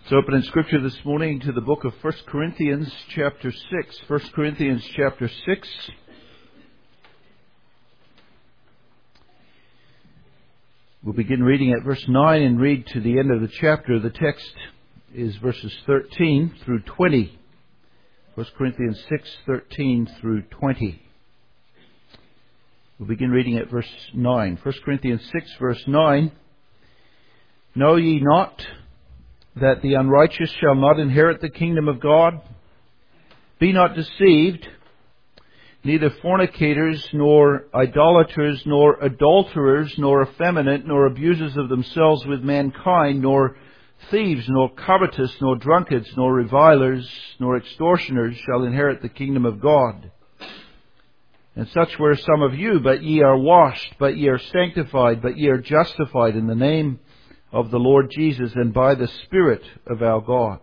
So open in Scripture this morning to the book of 1 Corinthians chapter 6. 1 Corinthians chapter 6. We'll begin reading at verse 9 and read to the end of the chapter. The text is verses 13 through 20. 1 Corinthians 6, 13 through 20. We'll begin reading at verse 9. 1 Corinthians 6, verse 9. Know ye not that the unrighteous shall not inherit the kingdom of God? Be not deceived, neither fornicators, nor idolaters, nor adulterers, nor effeminate, nor abusers of themselves with mankind, nor thieves, nor covetous, nor drunkards, nor revilers, nor extortioners shall inherit the kingdom of God. And such were some of you, but ye are washed, but ye are sanctified, but ye are justified in the name of the Lord Jesus and by the Spirit of our God.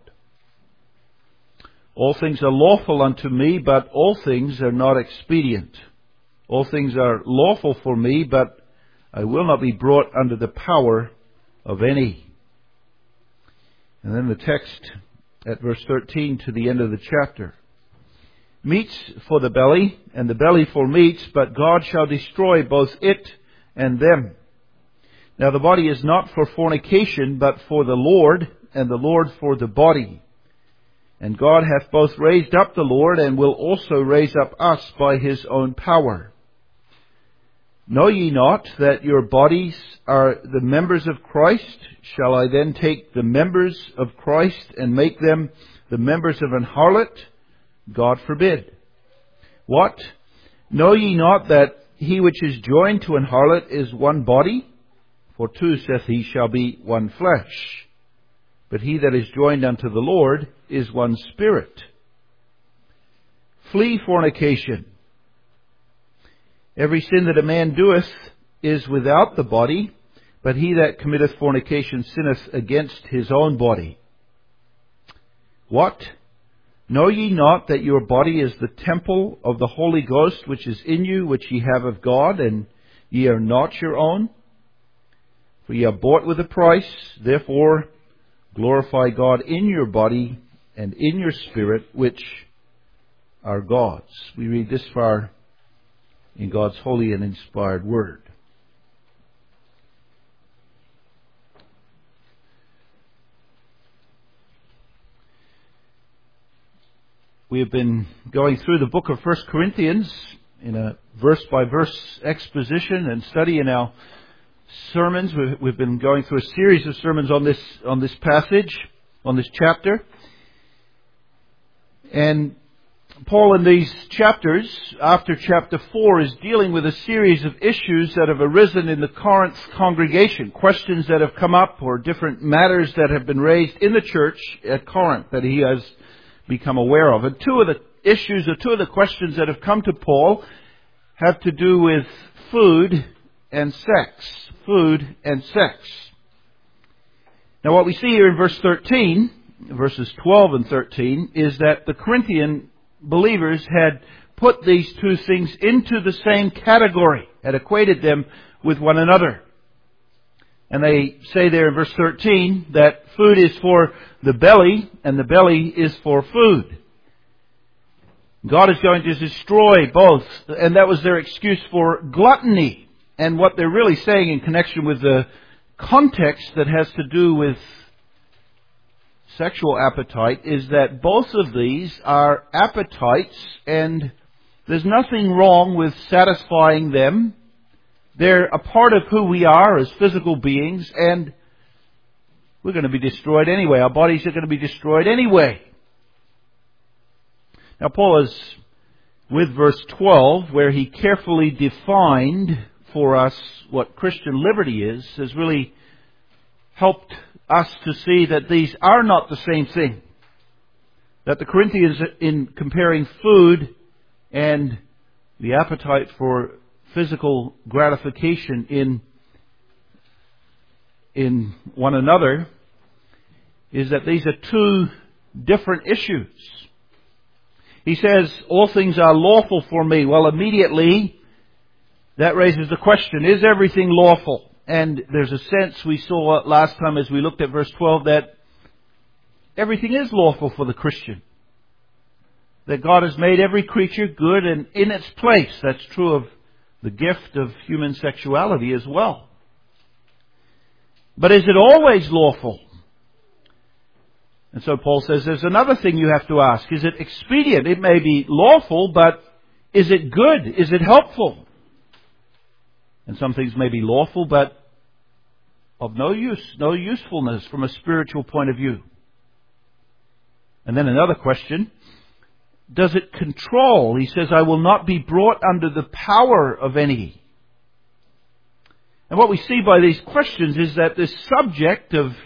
All things are lawful unto me, but all things are not expedient. All things are lawful for me, but I will not be brought under the power of any. And then the text at verse 13 to the end of the chapter. Meats for the belly, and the belly for meats, but God shall destroy both it and them. Now the body is not for fornication, but for the Lord, and the Lord for the body. And God hath both raised up the Lord, and will also raise up us by His own power. Know ye not that your bodies are the members of Christ? Shall I then take the members of Christ and make them the members of an harlot? God forbid. What? Know ye not that he which is joined to an harlot is one body? For two, saith he, shall be one flesh. But he that is joined unto the Lord is one spirit. Flee fornication. Every sin that a man doeth is without the body, but he that committeth fornication sinneth against his own body. What? Know ye not that your body is the temple of the Holy Ghost which is in you, which ye have of God, and ye are not your own? For ye are bought with a price, therefore glorify God in your body and in your spirit, which are God's. We read this far in God's holy and inspired word. We have been going through the book of 1 Corinthians in a verse-by-verse exposition and study in our sermons. We've been going through a series of sermons on this passage, on this chapter. And Paul in these chapters, after chapter 4, is dealing with a series of issues that have arisen in the Corinth congregation, questions that have come up or different matters that have been raised in the church at Corinth that he has become aware of. And two of the questions that have come to Paul have to do with food and sex. Food and sex. Now what we see here in verse 13, verses 12 and 13, is that the Corinthian believers had put these two things into the same category, had equated them with one another. And they say there in verse 13 that food is for the belly and the belly is for food. God is going to destroy both, and that was their excuse for gluttony. And what they're really saying in connection with the context that has to do with sexual appetite is that both of these are appetites, and there's nothing wrong with satisfying them. They're a part of who we are as physical beings, and we're going to be destroyed anyway. Our bodies are going to be destroyed anyway. Now Paul is with verse 12, where he carefully defined for us what Christian liberty is, has really helped us to see that these are not the same thing. That the Corinthians, in comparing food and the appetite for physical gratification in one another, is that these are two different issues. He says, all things are lawful for me. Well, immediately that raises the question, is everything lawful? And there's a sense we saw last time as we looked at verse 12 that everything is lawful for the Christian. That God has made every creature good and in its place. That's true of the gift of human sexuality as well. But is it always lawful? And so Paul says there's another thing you have to ask. Is it expedient? It may be lawful, but is it good? Is it helpful? And some things may be lawful, but of no use, no usefulness from a spiritual point of view. And then another question. Does it control? He says, I will not be brought under the power of any. And what we see by these questions is that this subject of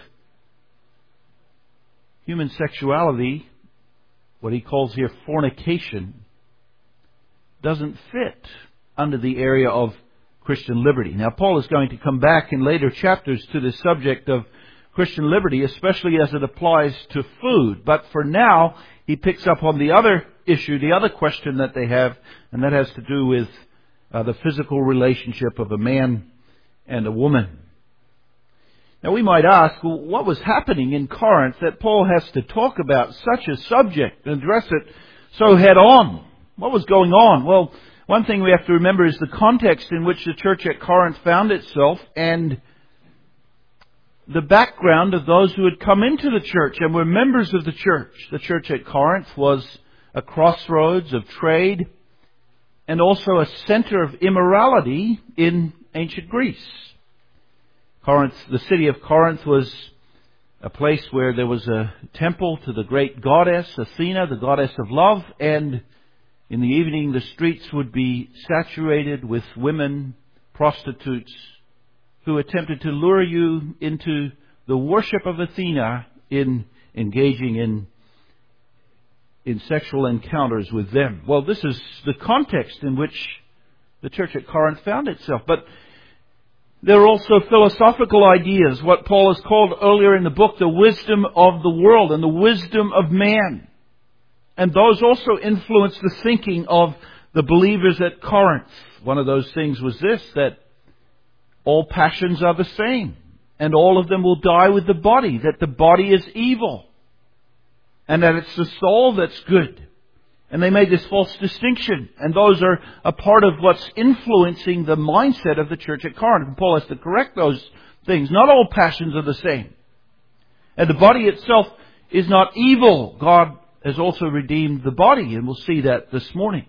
human sexuality, what he calls here fornication, doesn't fit under the area of Christian liberty. Now, Paul is going to come back in later chapters to the subject of Christian liberty, especially as it applies to food. But for now, he picks up on the other issue, the other question that they have, and that has to do with the physical relationship of a man and a woman. Now, we might ask, well, what was happening in Corinth that Paul has to talk about such a subject and address it so head on? What was going on? Well, one thing we have to remember is the context in which the church at Corinth found itself and the background of those who had come into the church and were members of the church. The church at Corinth was a crossroads of trade and also a center of immorality in ancient Greece. Corinth, the city of Corinth, was a place where there was a temple to the great goddess Athena, the goddess of love, and in the evening the streets would be saturated with women, prostitutes, who attempted to lure you into the worship of Athena in engaging in sexual encounters with them. Well, this is the context in which the church at Corinth found itself. But there are also philosophical ideas, what Paul has called earlier in the book the wisdom of the world and the wisdom of man. And those also influence the thinking of the believers at Corinth. One of those things was this, that all passions are the same, and all of them will die with the body, that the body is evil, and that it's the soul that's good. And they made this false distinction, and those are a part of what's influencing the mindset of the church at Corinth. And Paul has to correct those things. Not all passions are the same. And the body itself is not evil. God has also redeemed the body, and we'll see that this morning.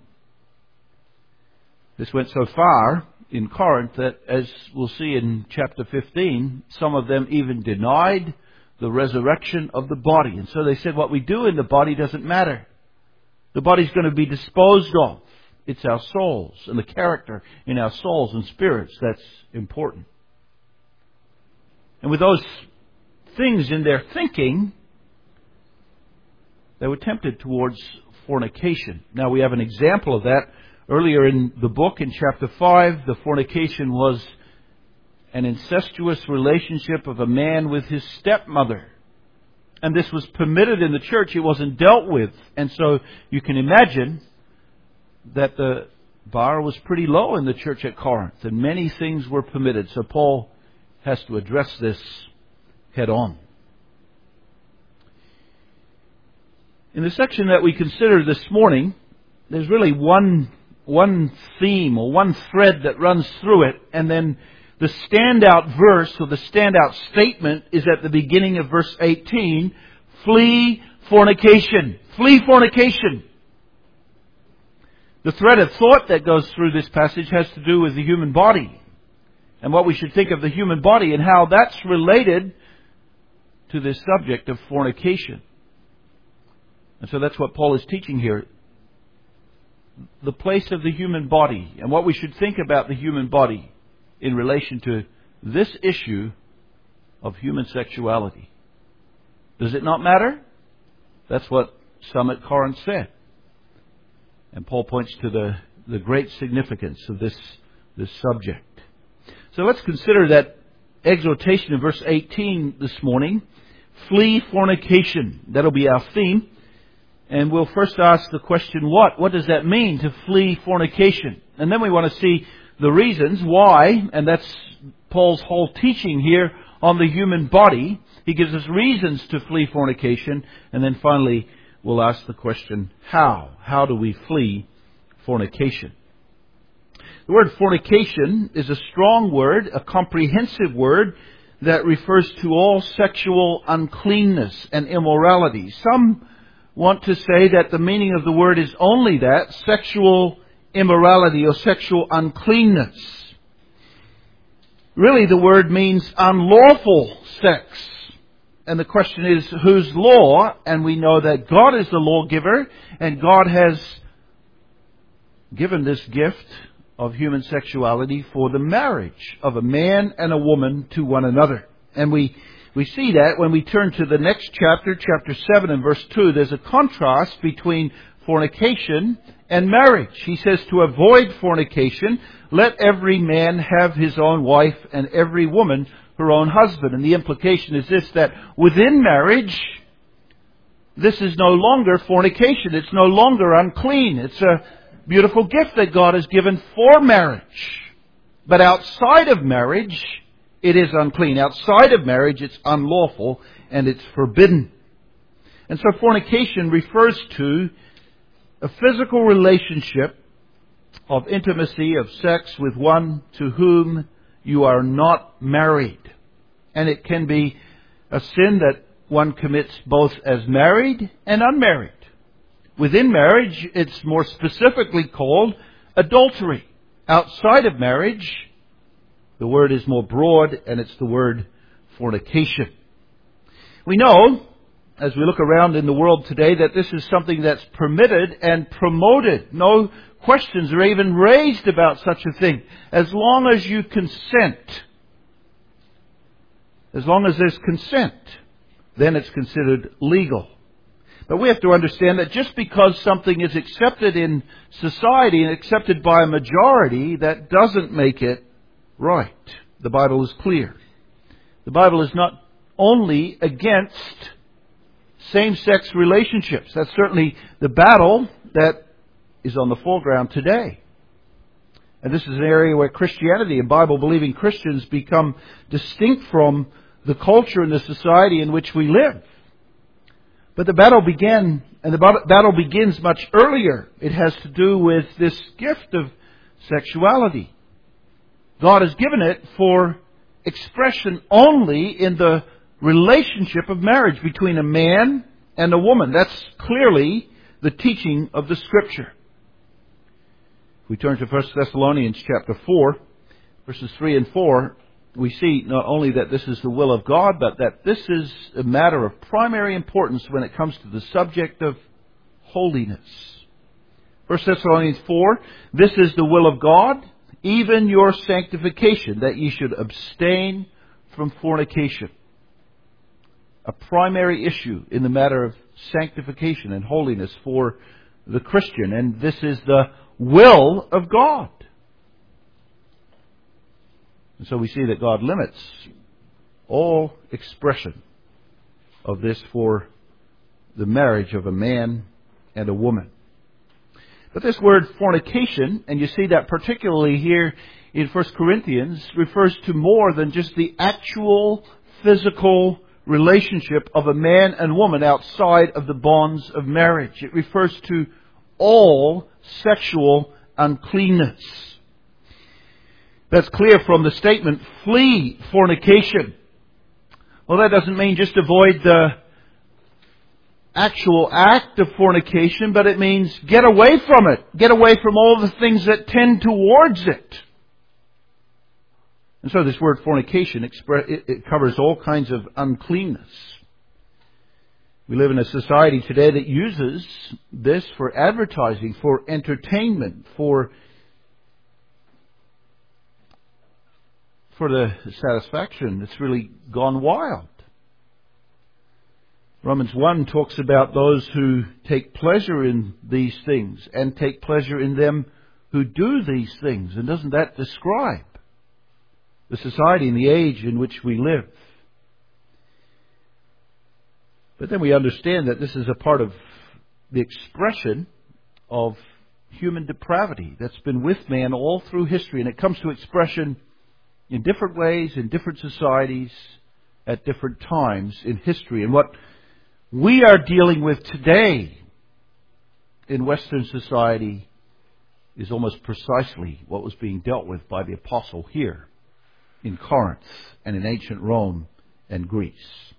This went so far in Corinth that, as we'll see in chapter 15, some of them even denied the resurrection of the body. And so they said what we do in the body doesn't matter. The body's going to be disposed of. It's our souls and the character in our souls and spirits that's important. And with those things in their thinking, they were tempted towards fornication. Now we have an example of that. Earlier in the book, in chapter 5, the fornication was an incestuous relationship of a man with his stepmother. And this was permitted in the church. It wasn't dealt with. And so you can imagine that the bar was pretty low in the church at Corinth. And many things were permitted. So Paul has to address this head on. In the section that we consider this morning, there's really one theme or one thread that runs through it, and then the standout verse or the standout statement is at the beginning of verse 18, flee fornication. Flee fornication. The thread of thought that goes through this passage has to do with the human body and what we should think of the human body and how that's related to this subject of fornication. And so that's what Paul is teaching here. The place of the human body and what we should think about the human body in relation to this issue of human sexuality. Does it not matter? That's what some at Corinth said. And Paul points to the great significance of this subject. So let's consider that exhortation in verse 18 this morning. Flee fornication. That'll be our theme. And we'll first ask the question, what does that mean to flee fornication? And then we want to see the reasons why, and that's Paul's whole teaching here on the human body. He gives us reasons to flee fornication. And then finally, we'll ask the question, how? How do we flee fornication? The word fornication is a strong word, a comprehensive word that refers to all sexual uncleanness and immorality. Some want to say that the meaning of the word is only that, sexual immorality or sexual uncleanness. Really, the word means unlawful sex. And the question is, whose law? And we know that God is the lawgiver, and God has given this gift of human sexuality for the marriage of a man and a woman to one another. And we see that when we turn to the next chapter, chapter 7 and verse 2, there's a contrast between fornication and marriage. He says to avoid fornication, let every man have his own wife and every woman her own husband. And the implication is this, that within marriage, this is no longer fornication. It's no longer unclean. It's a beautiful gift that God has given for marriage. But outside of marriage, it is unclean. Outside of marriage, it's unlawful and it's forbidden. And so fornication refers to a physical relationship of intimacy, of sex with one to whom you are not married. And it can be a sin that one commits both as married and unmarried. Within marriage, it's more specifically called adultery. Outside of marriage, the word is more broad, and it's the word fornication. We know, as we look around in the world today, that this is something that's permitted and promoted. No questions are even raised about such a thing. As long as you consent, as long as there's consent, then it's considered legal. But we have to understand that just because something is accepted in society and accepted by a majority, that doesn't make it right. The Bible is clear. The Bible is not only against same-sex relationships. That's certainly the battle that is on the foreground today. And this is an area where Christianity and Bible-believing Christians become distinct from the culture and the society in which we live. But the battle began, and the battle begins much earlier. It has to do with this gift of sexuality. God has given it for expression only in the relationship of marriage between a man and a woman. That's clearly the teaching of the Scripture. If we turn to 1 Thessalonians chapter 4, verses 3 and 4, we see not only that this is the will of God, but that this is a matter of primary importance when it comes to the subject of holiness. 1 Thessalonians 4, this is the will of God, even your sanctification, that ye should abstain from fornication. A primary issue in the matter of sanctification and holiness for the Christian. And this is the will of God. And so we see that God limits all expression of this for the marriage of a man and a woman. But this word fornication, and you see that particularly here in 1 Corinthians, refers to more than just the actual physical relationship of a man and woman outside of the bonds of marriage. It refers to all sexual uncleanness. That's clear from the statement, flee fornication. Well, that doesn't mean just avoid the actual act of fornication, but it means get away from it. Get away from all the things that tend towards it. And so this word fornication, it covers all kinds of uncleanness. We live in a society today that uses this for advertising, for entertainment, for the satisfaction. It's really gone wild. Romans 1 talks about those who take pleasure in these things and take pleasure in them who do these things. And doesn't that describe the society and the age in which we live? But then we understand that this is a part of the expression of human depravity that's been with man all through history. And it comes to expression in different ways, in different societies, at different times in history. And what we are dealing with today in Western society is almost precisely what was being dealt with by the apostle here in Corinth and in ancient Rome and Greece.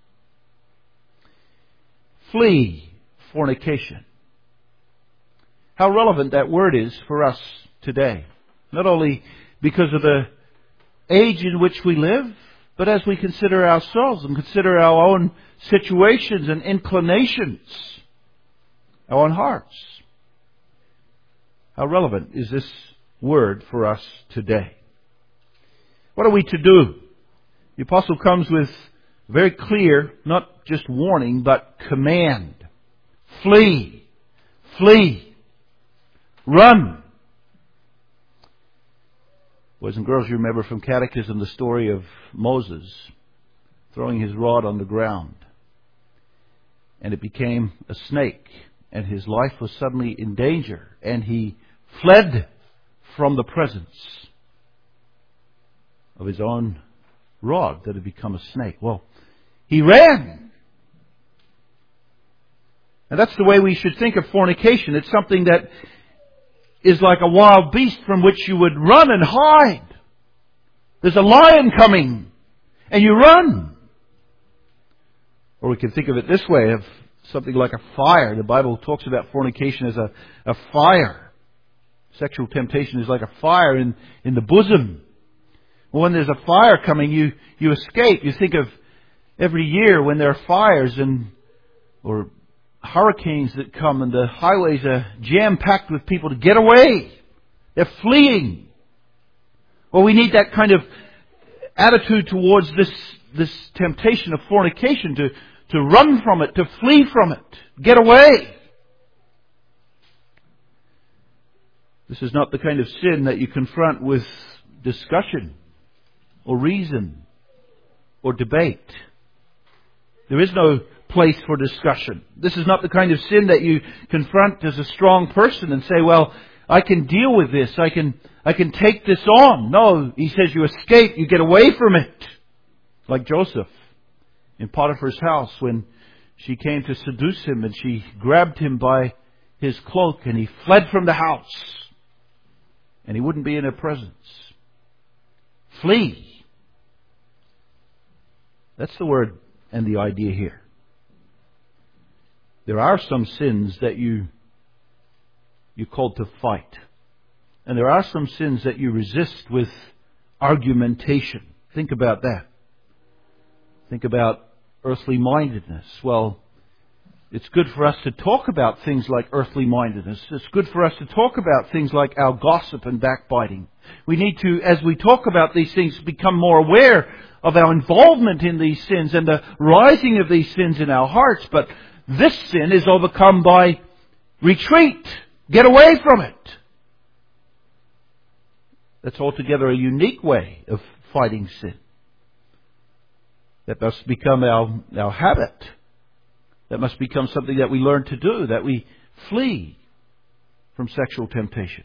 Flee fornication. How relevant that word is for us today. Not only because of the age in which we live, but as we consider ourselves and consider our own situations and inclinations, our own hearts. How relevant is this word for us today? What are we to do? The apostle comes with very clear, not just warning, but command. Flee. Flee. Run. Boys and girls, you remember from Catechism the story of Moses throwing his rod on the ground. And it became a snake. And his life was suddenly in danger. And he fled from the presence of his own rod that had become a snake. Well, he ran. And that's the way we should think of fornication. It's something that is like a wild beast from which you would run and hide. There's a lion coming, and you run. Or we can think of it this way, of something like a fire. The Bible talks about fornication as a fire. Sexual temptation is like a fire in the bosom. Well, when there's a fire coming, you escape. You think of every year when there are fires or hurricanes that come and the highways are jam-packed with people to get away. They're fleeing. Well, we need that kind of attitude towards this temptation of fornication, to run from it, to flee from it, get away. This is not the kind of sin that you confront with discussion or reason or debate. There is no place for discussion. This is not the kind of sin that you confront as a strong person and say, well, I can deal with this. I can take this on. No, he says you escape, you get away from it. Like Joseph in Potiphar's house when she came to seduce him and she grabbed him by his cloak and he fled from the house. And he wouldn't be in her presence. Flee. That's the word and the idea here. There are some sins that you're called to fight. And there are some sins that you resist with argumentation. Think about that. Think about earthly mindedness. Well, it's good for us to talk about things like earthly mindedness. It's good for us to talk about things like our gossip and backbiting. We need to, as we talk about these things, become more aware of our involvement in these sins and the rising of these sins in our hearts. But this sin is overcome by retreat. Get away from it. That's altogether a unique way of fighting sin. That must become our habit. That must become something that we learn to do, that we flee from sexual temptations.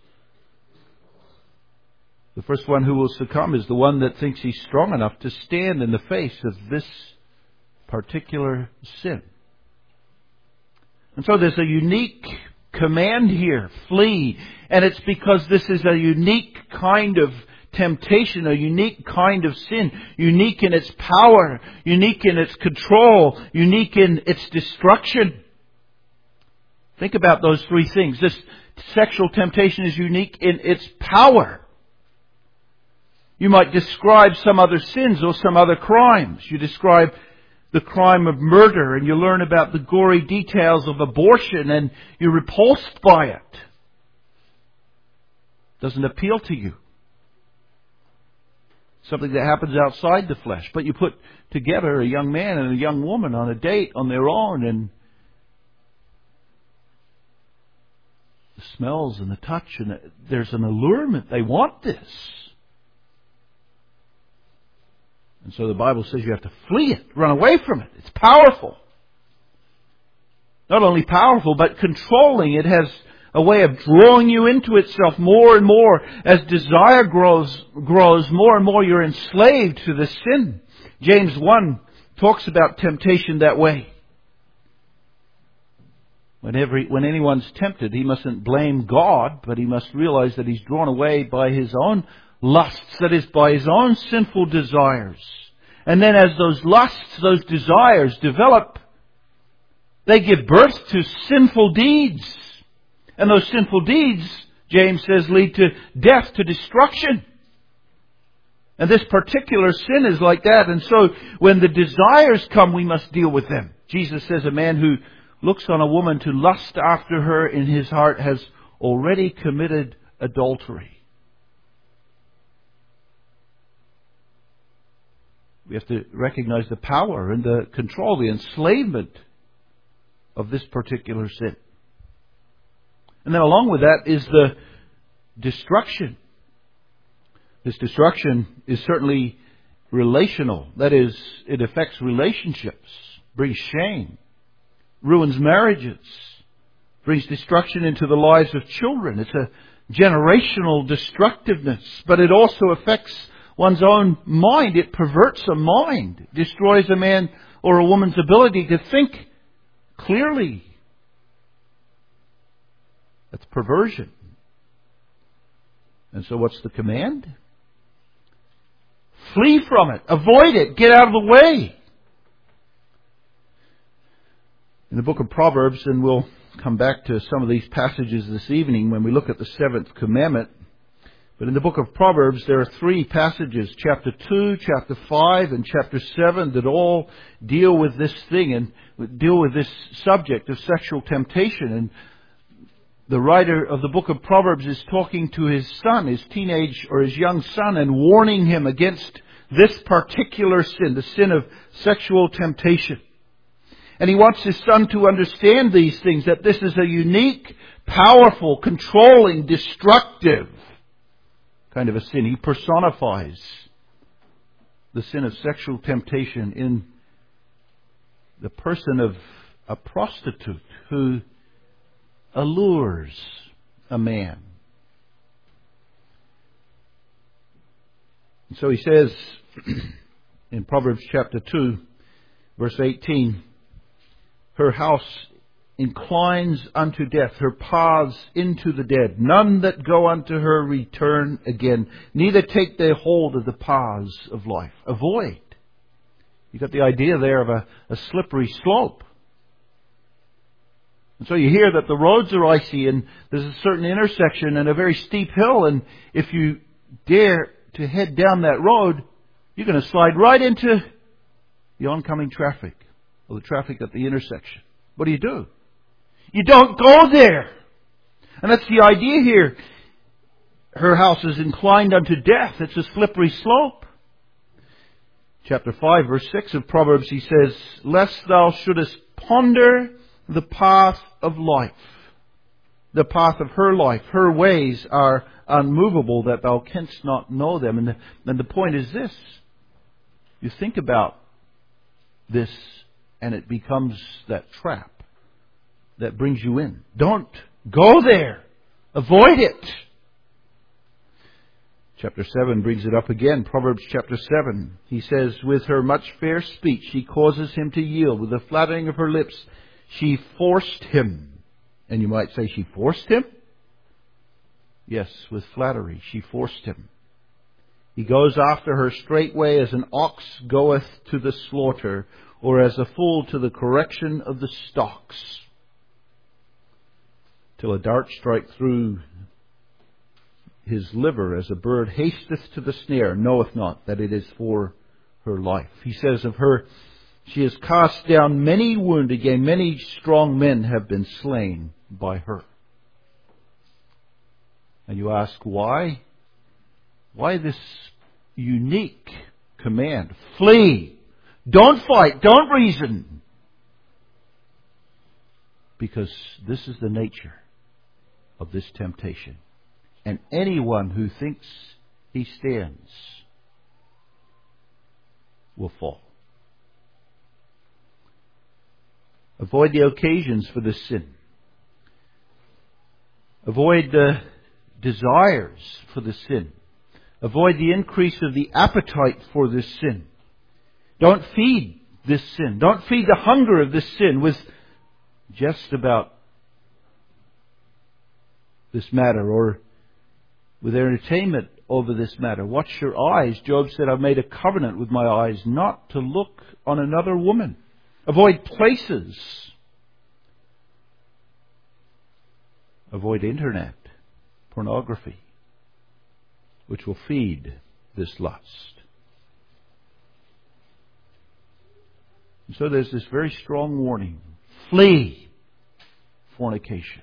The first one who will succumb is the one that thinks he's strong enough to stand in the face of this particular sin. And so there's a unique command here, flee. And it's because this is a unique kind of temptation, a unique kind of sin, unique in its power, unique in its control, unique in its destruction. Think about those three things. This sexual temptation is unique in its power. You might describe some other sins or some other crimes. You describe the crime of murder and you learn about the gory details of abortion and you're repulsed by it. Doesn't appeal to you. Something that happens outside the flesh. But you put together a young man and a young woman on a date on their own and the smells and the touch and there's an allurement. They want this. And so the Bible says you have to flee it, run away from it. It's powerful. Not only powerful, but controlling. It has a way of drawing you into itself more and more. As desire grows more and more, you're enslaved to the sin. James 1 talks about temptation that way. When anyone's tempted, he mustn't blame God, but he must realize that he's drawn away by his own lusts, that is, by his own sinful desires. And then as those lusts, those desires develop, they give birth to sinful deeds. And those sinful deeds, James says, lead to death, to destruction. And this particular sin is like that. And so when the desires come, we must deal with them. Jesus says a man who looks on a woman to lust after her in his heart has already committed adultery. We have to recognize the power and the control, the enslavement of this particular sin. And then along with that is the destruction. This destruction is certainly relational. That is, it affects relationships, brings shame, ruins marriages, brings destruction into the lives of children. It's a generational destructiveness, but it also affects one's own mind. It perverts a mind, destroys a man or a woman's ability to think clearly. That's perversion. And so what's the command? Flee from it. Avoid it. Get out of the way. In the book of Proverbs, and we'll come back to some of these passages this evening when we look at the seventh commandment. But in the book of Proverbs, there are 3 passages, chapter 2, chapter 5, and chapter 7, that all deal with this thing and deal with this subject of sexual temptation. And the writer of the book of Proverbs is talking to his son, his teenage or his young son, and warning him against this particular sin, the sin of sexual temptation. And he wants his son to understand these things, that this is a unique, powerful, controlling, destructive kind of a sin. He personifies the sin of sexual temptation in the person of a prostitute who allures a man. And so he says in Proverbs chapter 2, verse 18, her house inclines unto death, her paths into the dead. None that go unto her return again, neither take they hold of the paths of life. Avoid. You got the idea there of a slippery slope. And so you hear that the roads are icy and there's a certain intersection and a very steep hill, and if you dare to head down that road, you're going to slide right into the oncoming traffic, or the traffic at the intersection. What do? You don't go there. And that's the idea here. Her house is inclined unto death. It's a slippery slope. Chapter 5, verse 6 of Proverbs, he says, lest thou shouldest ponder the path of life. The path of her life. Her ways are unmovable, that thou canst not know them. And the point is this. You think about this, and it becomes that trap that brings you in. Don't go there. Avoid it. Chapter 7 brings it up again. Proverbs chapter 7. He says, with her much fair speech she causes him to yield. With the flattering of her lips she forced him. And you might say, she forced him? Yes, with flattery she forced him. He goes after her straightway as an ox goeth to the slaughter, or as a fool to the correction of the stocks. Till a dart strike through his liver, as a bird hasteth to the snare, knoweth not that it is for her life. He says of her, she has cast down many wounded, yea, many strong men have been slain by her. And you ask, why? Why this unique command? Flee! Don't fight! Don't reason! Because this is the nature of this temptation. And anyone who thinks he stands will fall. Avoid the occasions for this sin. Avoid the desires for the sin. Avoid the increase of the appetite for this sin. Don't feed this sin. Don't feed the hunger of this sin with just about this matter or with entertainment over this matter. Watch your eyes. Job said, I've made a covenant with my eyes not to look on another woman. Avoid places. Avoid internet, pornography, which will feed this lust. And so there's this very strong warning. Flee fornication.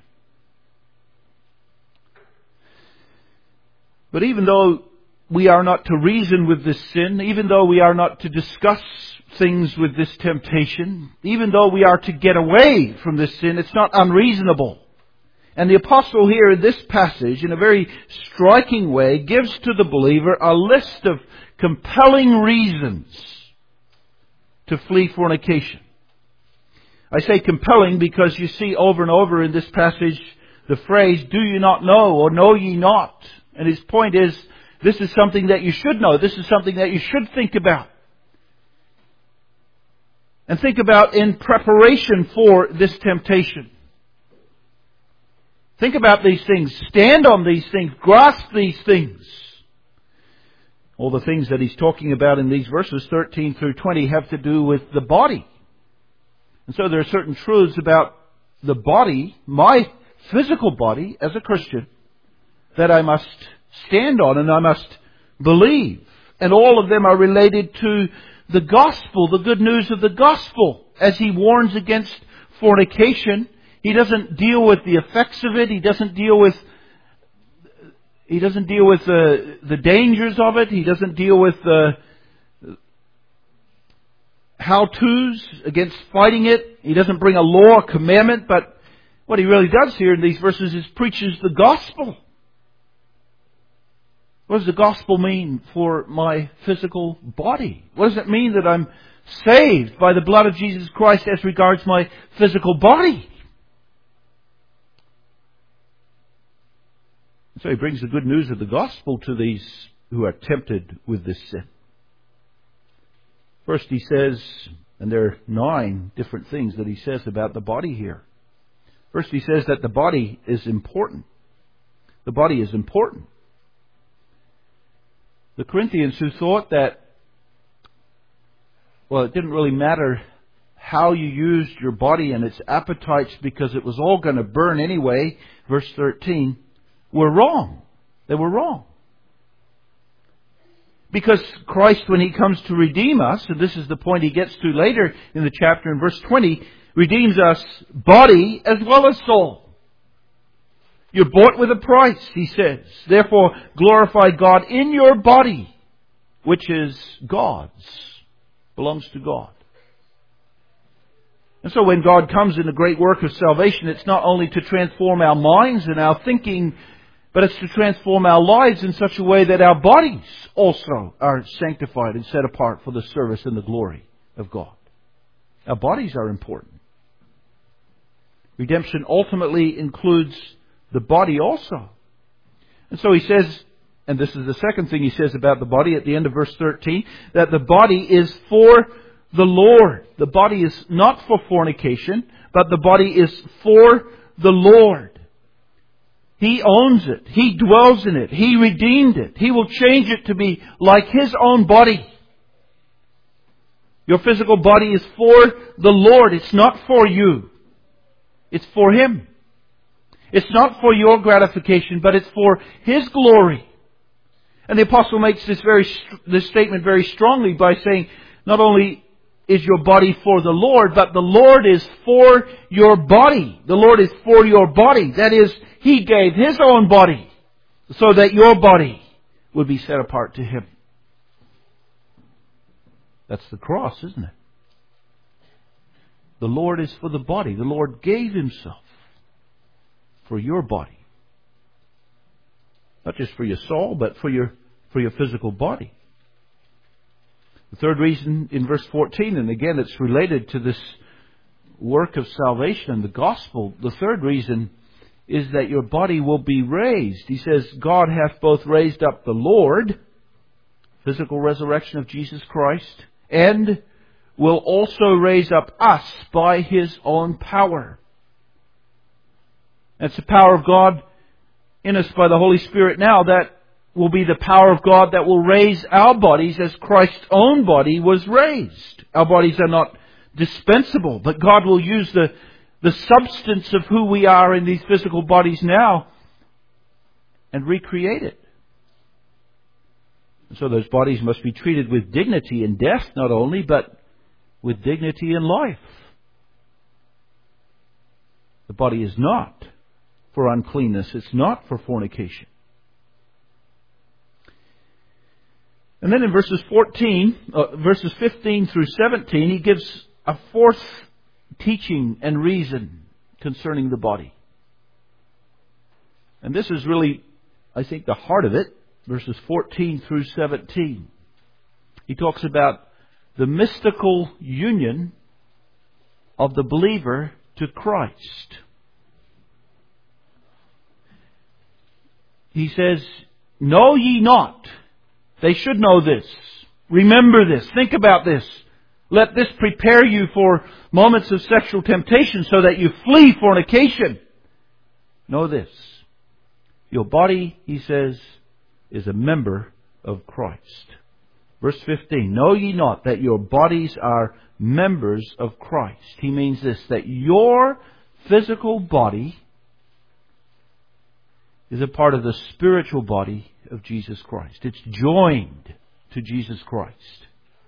But even though we are not to reason with this sin, even though we are not to discuss things with this temptation, even though we are to get away from this sin, it's not unreasonable. And the apostle here in this passage, in a very striking way, gives to the believer a list of compelling reasons to flee fornication. I say compelling because you see over and over in this passage the phrase, do you not know, or know ye not? And his point is, this is something that you should know. This is something that you should think about. And think about in preparation for this temptation. Think about these things. Stand on these things. Grasp these things. All the things that he's talking about in these verses 13 through 20 have to do with the body. And so there are certain truths about the body, my physical body as a Christian, that I must stand on and I must believe. And all of them are related to the gospel, the good news of the gospel. As he warns against fornication, he doesn't deal with the effects of it. He doesn't deal with the dangers of it. He doesn't deal with the how-tos against fighting it. He doesn't bring a law, a commandment. But what he really does here in these verses is preaches the gospel. What does the gospel mean for my physical body? What does it mean that I'm saved by the blood of Jesus Christ as regards my physical body? So he brings the good news of the gospel to these who are tempted with this sin. First he says, and there are 9 different things that he says about the body here. First he says that the body is important. The body is important. The Corinthians who thought that, well, it didn't really matter how you used your body and its appetites because it was all going to burn anyway, verse 13, were wrong. They were wrong. Because Christ, when He comes to redeem us, and this is the point He gets to later in the chapter in verse 20, redeems us body as well as soul. You're bought with a price, He says. Therefore, glorify God in your body, which is God's, belongs to God. And so when God comes in the great work of salvation, it's not only to transform our minds and our thinking, but it's to transform our lives in such a way that our bodies also are sanctified and set apart for the service and the glory of God. Our bodies are important. Redemption ultimately includes the body also. And so he says, and this is the second thing he says about the body at the end of verse 13, that the body is for the Lord. The body is not for fornication, but the body is for the Lord. He owns it. He dwells in it. He redeemed it. He will change it to be like His own body. Your physical body is for the Lord. It's not for you. It's for Him. It's not for your gratification, but it's for His glory. And the apostle makes this statement very strongly by saying, not only is your body for the Lord, but the Lord is for your body. The Lord is for your body. That is, He gave His own body so that your body would be set apart to Him. That's the cross, isn't it? The Lord is for the body. The Lord gave Himself for your body. Not just for your soul, but for your physical body. The third reason in verse 14, and again it's related to this work of salvation and the gospel. The third reason is that your body will be raised. He says, God hath both raised up the Lord, physical resurrection of Jesus Christ, and will also raise up us by His own power. That's the power of God in us by the Holy Spirit now. That will be the power of God that will raise our bodies as Christ's own body was raised. Our bodies are not dispensable, but God will use the substance of who we are in these physical bodies now and recreate it. And so those bodies must be treated with dignity in death not only, but with dignity in life. The body is not for uncleanness. It's not for fornication. And then in verses 15 through 17, he gives a fourth teaching and reason concerning the body. And this is really, I think, the heart of it. Verses 14 through 17. He talks about the mystical union of the believer to Christ. He says, "Know ye not." They should know this. Remember this. Think about this. Let this prepare you for moments of sexual temptation so that you flee fornication. Know this. Your body, he says, is a member of Christ. Verse 15, "Know ye not that your bodies are members of Christ?" He means this, that your physical body is a part of the spiritual body of Jesus Christ. It's joined to Jesus Christ.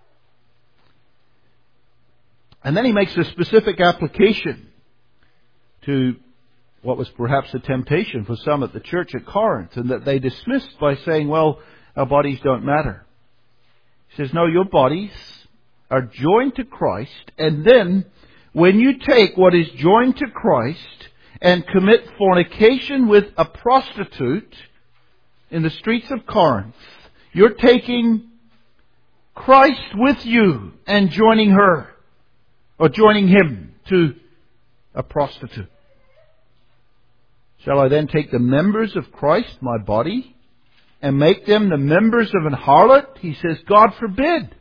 And then he makes a specific application to what was perhaps a temptation for some at the church at Corinth, and that they dismissed by saying, well, our bodies don't matter. He says, no, your bodies are joined to Christ, and then when you take what is joined to Christ and commit fornication with a prostitute in the streets of Corinth, you're taking Christ with you and joining her, or joining him to a prostitute. Shall I then take the members of Christ, my body, and make them the members of an harlot? He says, God forbid.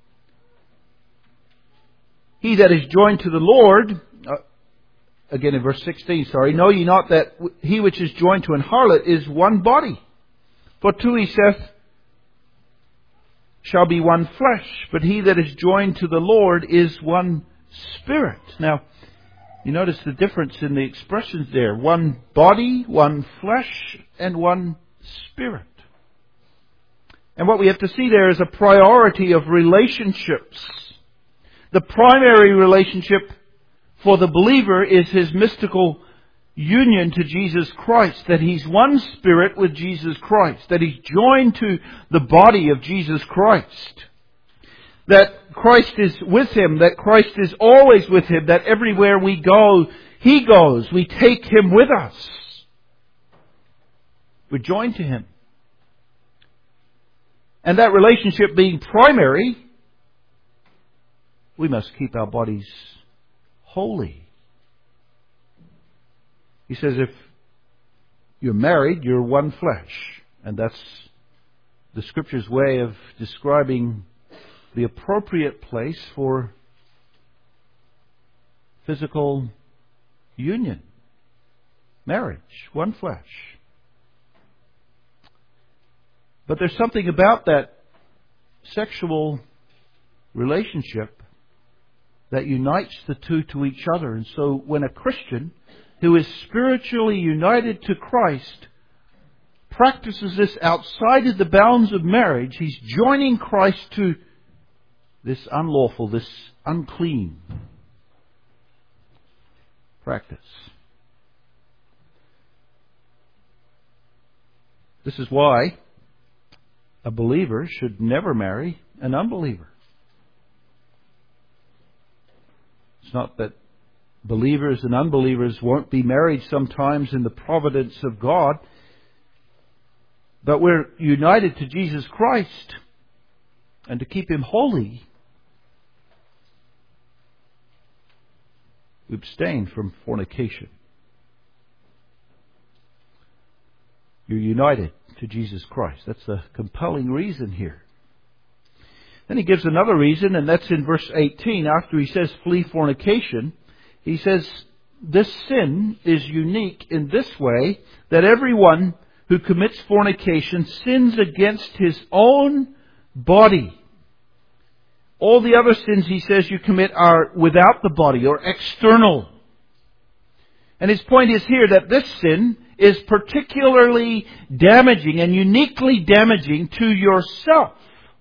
He that is joined to the Lord, again in verse 16, know ye not that he which is joined to an harlot is one body? For two, he saith, shall be one flesh, but he that is joined to the Lord is one spirit. Now, you notice the difference in the expressions there. One body, one flesh, and one spirit. And what we have to see there is a priority of relationships. The primary relationship for the believer is his mystical union to Jesus Christ. That he's one spirit with Jesus Christ. That he's joined to the body of Jesus Christ. That Christ is with him, that Christ is always with him, that everywhere we go, he goes. We take him with us. We're joined to him. And that relationship being primary, we must keep our bodies holy. He says if you're married, you're one flesh. And that's the Scripture's way of describing the appropriate place for physical union. Marriage, one flesh. But there's something about that sexual relationship that unites the two to each other. And so when a Christian who is spiritually united to Christ practices this outside of the bounds of marriage, he's joining Christ to this unlawful, this unclean practice. This is why a believer should never marry an unbeliever. It's not that believers and unbelievers won't be married sometimes in the providence of God, but we're united to Jesus Christ, and to keep him holy, we abstain from fornication. You're united to Jesus Christ. That's the compelling reason here. Then he gives another reason, and that's in verse 18. After he says flee fornication, he says this sin is unique in this way, that everyone who commits fornication sins against his own body. All the other sins, he says, you commit are without the body or external. And his point is here that this sin is particularly damaging and uniquely damaging to yourself.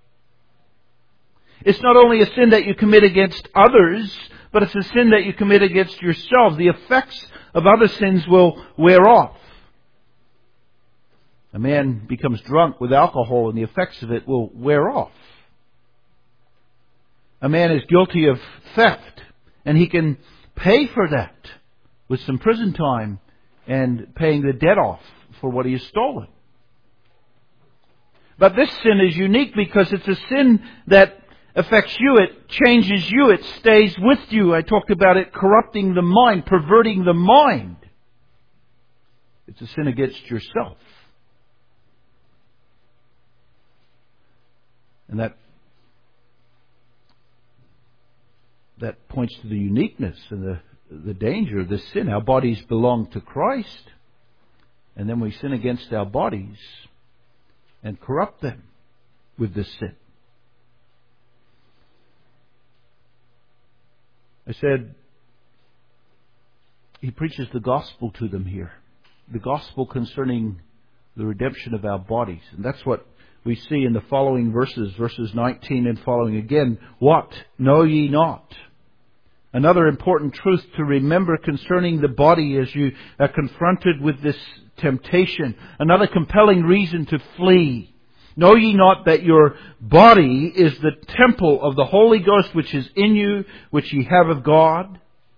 It's not only a sin that you commit against others, but it's a sin that you commit against yourself. The effects of other sins will wear off. A man becomes drunk with alcohol and the effects of it will wear off. A man is guilty of theft and he can pay for that with some prison time and paying the debt off for what he has stolen. But this sin is unique because it's a sin that affects you. It changes you. It stays with you. I talked about it corrupting the mind, perverting the mind. It's a sin against yourself. And that points to the uniqueness and the danger of this sin. Our bodies belong to Christ. And then we sin against our bodies and corrupt them with this sin. I said, he preaches the gospel to them here. The gospel concerning the redemption of our bodies. And that's what we see in the following verses, verses 19 and following again. What? Know ye not? Another important truth to remember concerning the body as you are confronted with this temptation. Another compelling reason to flee. Know ye not that your body is the temple of the Holy Ghost which is in you, which ye have of God?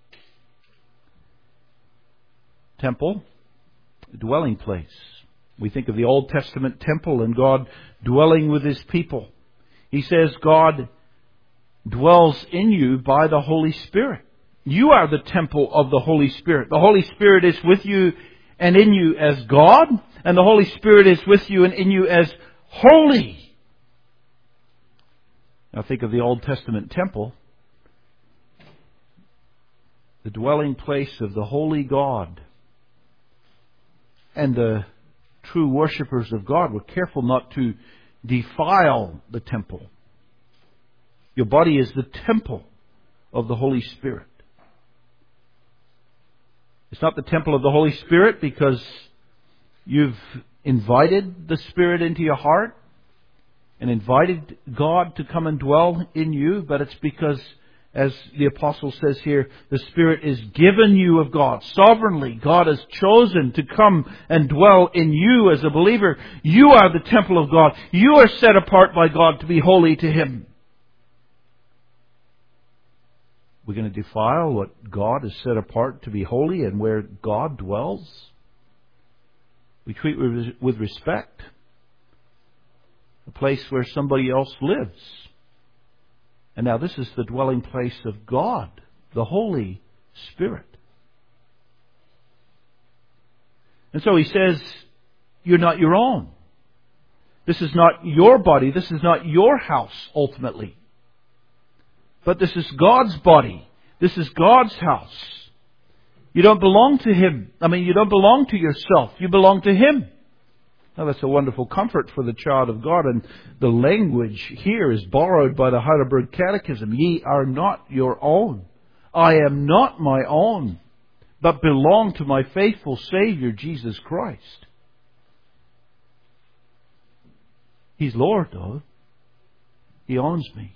Temple, dwelling place. We think of the Old Testament temple and God dwelling with His people. He says God dwells in you by the Holy Spirit. You are the temple of the Holy Spirit. The Holy Spirit is with you and in you as God, and the Holy Spirit is with you and in you as holy. Now think of the Old Testament temple, the dwelling place of the holy God. And the true worshippers of God were careful not to defile the temple. Your body is the temple of the Holy Spirit. It's not the temple of the Holy Spirit because you've invited the Spirit into your heart and invited God to come and dwell in you, but it's because, as the Apostle says here, the Spirit is given you of God. Sovereignly, God has chosen to come and dwell in you as a believer. You are the temple of God. You are set apart by God to be holy to Him. We're going to defile what God has set apart to be holy and where God dwells. We treat with respect a place where somebody else lives. And now this is the dwelling place of God, the Holy Spirit. And so he says, you're not your own. This is not your body. This is not your house, ultimately. But this is God's body. This is God's house. You don't belong to Him. You don't belong to yourself. You belong to Him. Now that's a wonderful comfort for the child of God. And the language here is borrowed by the Heidelberg Catechism. Ye are not your own. I am not my own, but belong to my faithful Savior, Jesus Christ. He's Lord, though. He owns me.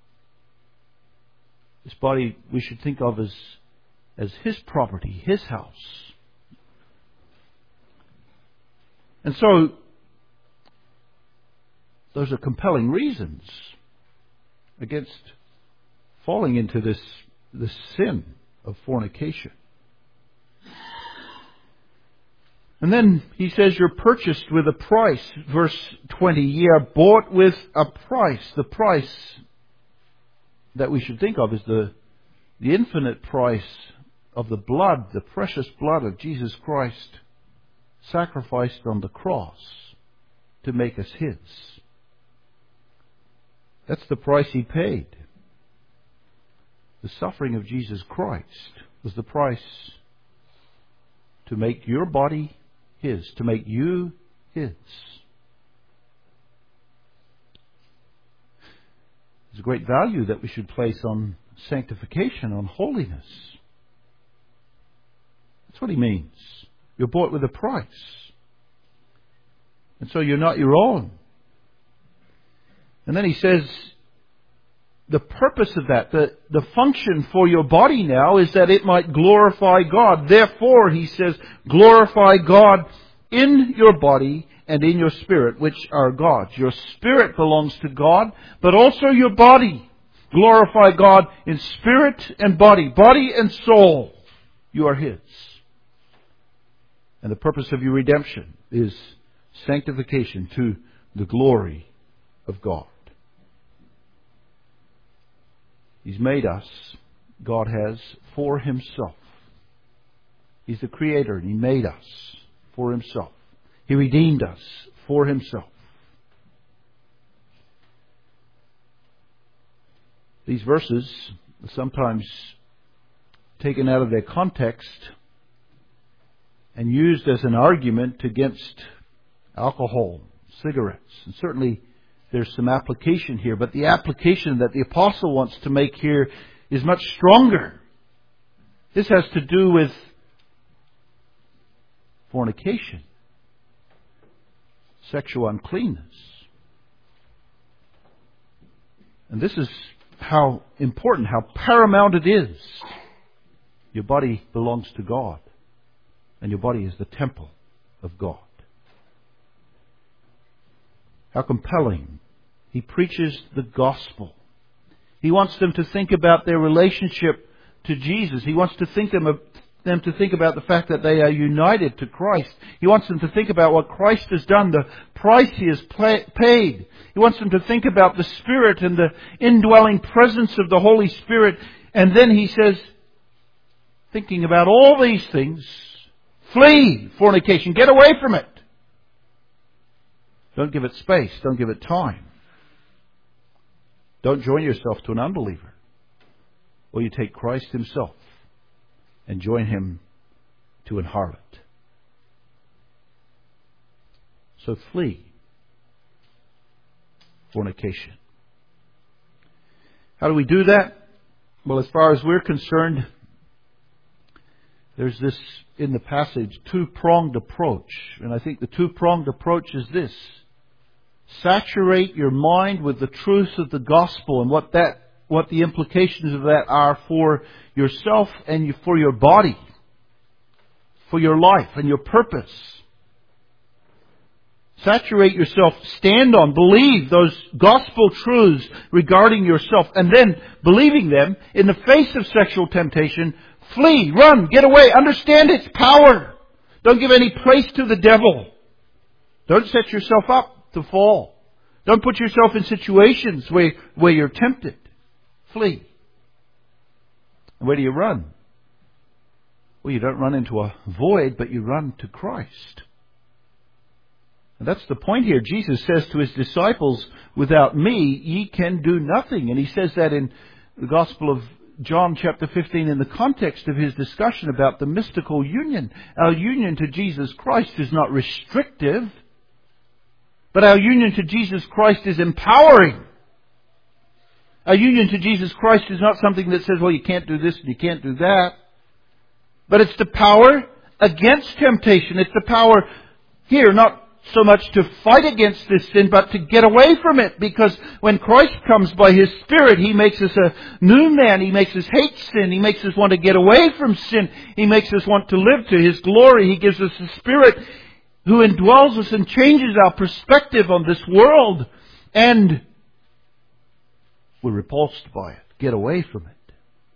This body we should think of as His property, His house. And so, those are compelling reasons against falling into this sin of fornication. And then he says you're purchased with a price. Verse 20, ye are bought with a price. The price that we should think of is the infinite price of the blood, the precious blood of Jesus Christ, sacrificed on the cross to make us His. That's the price He paid. The suffering of Jesus Christ was the price to make your body His, to make you His. There's a great value that we should place on sanctification, on holiness. That's what He means. You're bought with a price. And so you're not your own. And then He says, the purpose of that, the function for your body now is that it might glorify God. Therefore, He says, glorify God in your body and in your spirit, which are God's. Your spirit belongs to God, but also your body. Glorify God in spirit and body and soul. You are His. And the purpose of your redemption is sanctification to the glory of God. He's made us, God has, for Himself. He's the Creator, and He made us for Himself. He redeemed us for Himself. These verses are sometimes taken out of their context and used as an argument against alcohol, cigarettes. And certainly there's some application here, but the application that the apostle wants to make here is much stronger. This has to do with fornication, sexual uncleanness. And this is how important, how paramount it is. Your body belongs to God, and your body is the temple of God. How compelling. He preaches the gospel. He wants them to think about their relationship to Jesus. He wants to them to think about the fact that they are united to Christ. He wants them to think about what Christ has done, the price He has paid. He wants them to think about the Spirit and the indwelling presence of the Holy Spirit. And then He says, thinking about all these things, flee fornication. Get away from it. Don't give it space. Don't give it time. Don't join yourself to an unbeliever. Or you take Christ Himself and join him to an harlot. So flee fornication. How do we do that? Well, as far as we're concerned, there's this, in the passage, two-pronged approach. And I think the two-pronged approach is this. Saturate your mind with the truth of the gospel and what the implications of that are for yourself and for your body, for your life and your purpose. Saturate yourself, stand on, believe those gospel truths regarding yourself, and then, believing them, in the face of sexual temptation, flee, run, get away, understand its power. Don't give any place to the devil. Don't set yourself up to fall. Don't put yourself in situations where you're tempted. Flee. And where do you run? Well, you don't run into a void, but you run to Christ. And that's the point here. Jesus says to His disciples, without me, ye can do nothing. And He says that in the Gospel of John chapter 15 in the context of His discussion about the mystical union. Our union to Jesus Christ is not restrictive, but our union to Jesus Christ is empowering. Our union to Jesus Christ is not something that says, well, you can't do this and you can't do that. But it's the power against temptation. It's the power here, not so much to fight against this sin, but to get away from it. Because when Christ comes by His Spirit, He makes us a new man. He makes us hate sin. He makes us want to get away from sin. He makes us want to live to His glory. He gives us the Spirit who indwells us and changes our perspective on this world. And we're repulsed by it. Get away from it.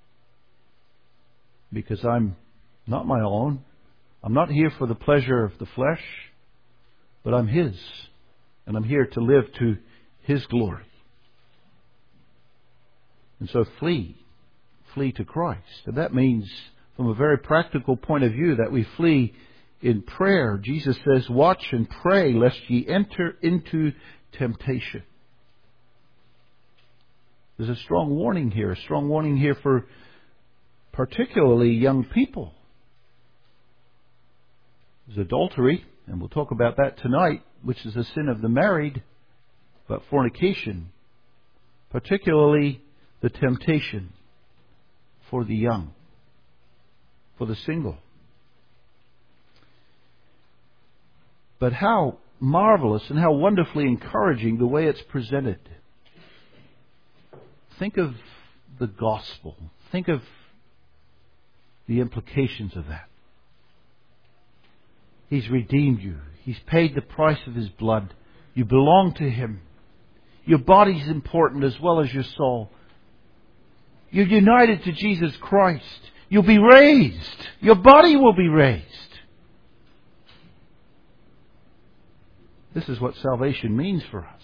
Because I'm not my own. I'm not here for the pleasure of the flesh. But I'm His, and I'm here to live to His glory. And so flee to Christ. And that means, from a very practical point of view, that we flee in prayer. Jesus says, watch and pray lest ye enter into temptation. There's a strong warning here for particularly young people. There's adultery, and we'll talk about that tonight, which is a sin of the married, but fornication, particularly the temptation for the young, for the single. But how marvelous and how wonderfully encouraging the way it's presented. Think of the gospel. Think of the implications of that. He's redeemed you. He's paid the price of His blood. You belong to Him. Your body's important as well as your soul. You're united to Jesus Christ. You'll be raised. Your body will be raised. This is what salvation means for us.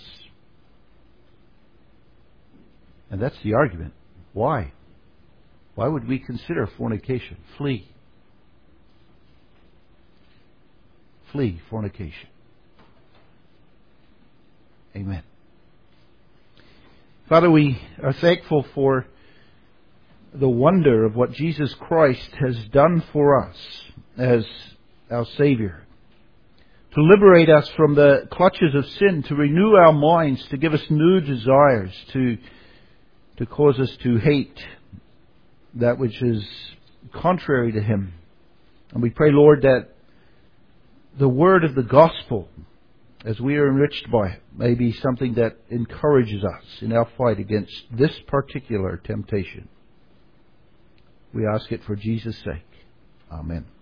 And that's the argument. Why? Why would we consider fornication? Flee. Flee fornication. Amen. Father, we are thankful for the wonder of what Jesus Christ has done for us as our Savior. To liberate us from the clutches of sin, to renew our minds, to give us new desires, to cause us to hate that which is contrary to Him. And we pray, Lord, that the word of the gospel, as we are enriched by it, may be something that encourages us in our fight against this particular temptation. We ask it for Jesus' sake. Amen.